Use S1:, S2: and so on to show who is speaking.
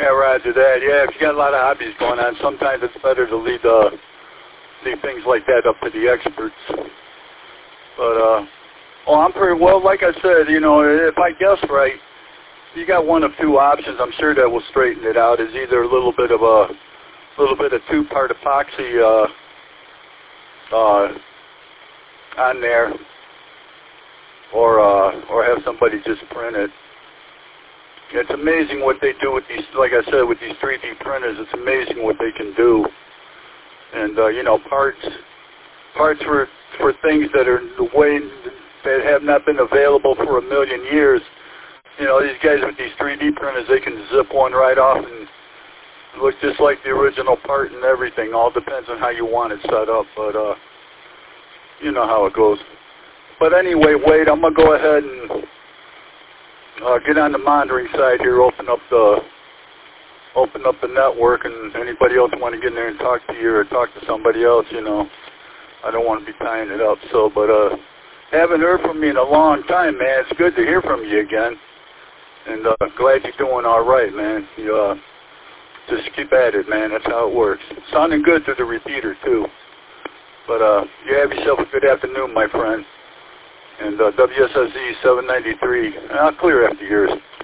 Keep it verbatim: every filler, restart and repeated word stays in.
S1: Yeah, roger that. Yeah, if you got a lot of hobbies going on, sometimes it's better to leave, uh, leave things like that up to the experts. But, uh, well, I'm pretty, well, like I said, you know, if I guess right, you got one of two options. I'm sure that will straighten it out. Is either a little bit of a, little bit of two-part epoxy, uh, uh, on there, or, uh, or have somebody just print it. It's amazing what they do with these, like I said, with these three D printers. It's amazing what they can do. And, uh, you know, parts, parts for, for things that are the way, that have not been available for a million years. You know, these guys with these three D printers, they can zip one right off and look just like the original part and everything. All depends on how you want it set up, but, uh, you know how it goes. But anyway, Wade, I'm going to go ahead and Uh, get on the monitoring side here, open up the open up the network, and anybody else want to get in there and talk to you or talk to somebody else, you know, I don't want to be tying it up. So, but uh, haven't heard from you in a long time, man. It's good to hear from you again, and uh, glad you're doing all right, man. You uh, just keep at it, man. That's how it works. Sounding good through the repeater too. But uh, you have yourself a good afternoon, my friend. And uh, W S S E seven ninety-three, I'll clear after yours.